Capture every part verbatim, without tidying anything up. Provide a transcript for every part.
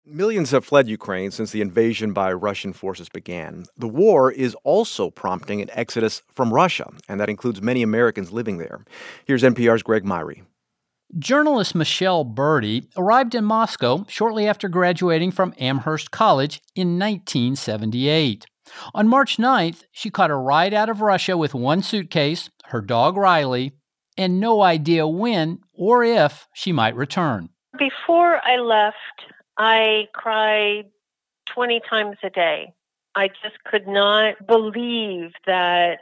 Millions have fled Ukraine since the invasion by Russian forces began. The war is also prompting an exodus from Russia, and that includes many Americans living there. Here's N P R's Greg Myrie. Journalist Michelle Berdy arrived in Moscow shortly after graduating from Amherst College in nineteen seventy-eight. On March ninth, she caught a ride out of Russia with one suitcase, her dog Riley, and no idea when or if she might return. Before I left, I cried twenty times a day. I just could not believe that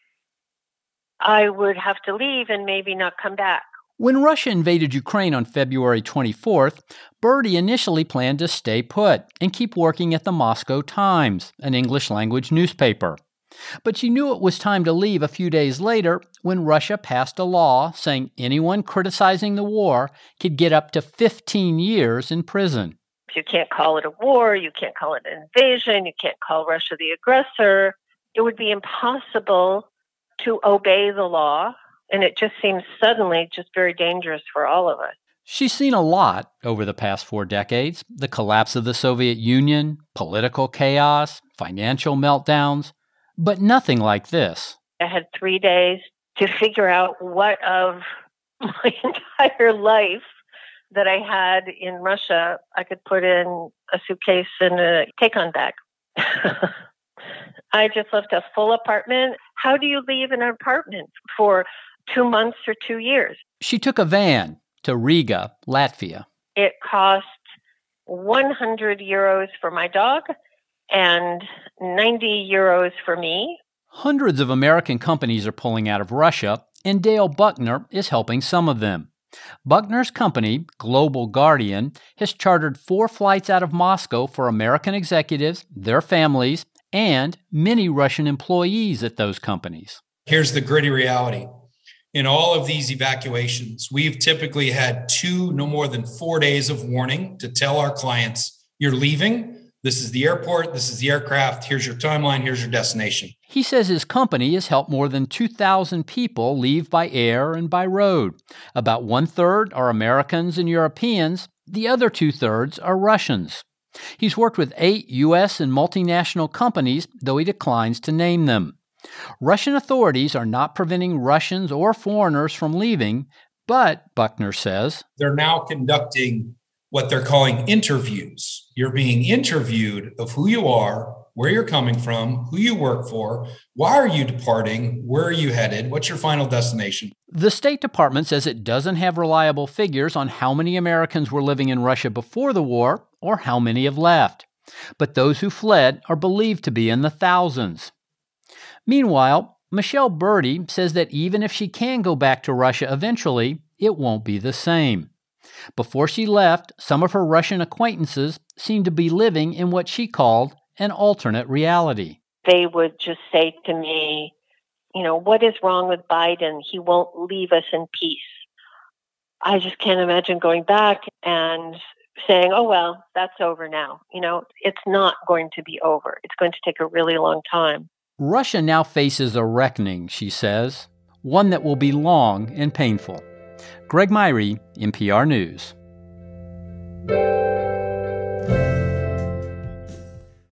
I would have to leave and maybe not come back. When Russia invaded Ukraine on February twenty-fourth, Berdy initially planned to stay put and keep working at the Moscow Times, an English-language newspaper. But she knew it was time to leave a few days later when Russia passed a law saying anyone criticizing the war could get up to fifteen years in prison. You can't call it a war, you can't call it an invasion, you can't call Russia the aggressor. It would be impossible to obey the law, and it just seems suddenly just very dangerous for all of us. She's seen a lot over the past four decades: the collapse of the Soviet Union, political chaos, financial meltdowns, but nothing like this. I had three days to figure out what of my entire life that I had in Russia I could put in a suitcase and a take-on bag. I just left a full apartment. How do you leave an apartment for two months or two years? She took a van to Riga, Latvia. It cost one hundred euros for my dog and ninety euros for me. Hundreds of American companies are pulling out of Russia, and Dale Buckner is helping some of them. Buckner's company, Global Guardian, has chartered four flights out of Moscow for American executives, their families, and many Russian employees at those companies. Here's the gritty reality. In all of these evacuations, we've typically had two, no more than four days of warning to tell our clients, you're leaving. This is the airport. This is the aircraft. Here's your timeline. Here's your destination. He says his company has helped more than two thousand people leave by air and by road. About one-third are Americans and Europeans. The other two-thirds are Russians. He's worked with eight U S and multinational companies, though he declines to name them. Russian authorities are not preventing Russians or foreigners from leaving, but, Buckner says, they're now conducting what they're calling interviews. You're being interviewed of who you are, where you're coming from, who you work for, why are you departing, where are you headed, what's your final destination? The State Department says it doesn't have reliable figures on how many Americans were living in Russia before the war or how many have left. But those who fled are believed to be in the thousands. Meanwhile, Michelle Berdy says that even if she can go back to Russia eventually, it won't be the same. Before she left, some of her Russian acquaintances seemed to be living in what she called an alternate reality. They would just say to me, you know, what is wrong with Biden? He won't leave us in peace. I just can't imagine going back and saying, oh, well, that's over now. You know, it's not going to be over. It's going to take a really long time. Russia now faces a reckoning, she says, one that will be long and painful. Greg Myrie, N P R News.